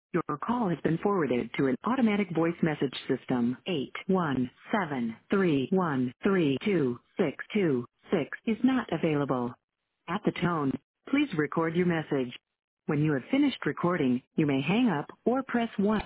Your call has been forwarded to an automatic voice message system. 81731326266 is not available. At the tone, please record your message. When you have finished recording, you may hang up or press 1.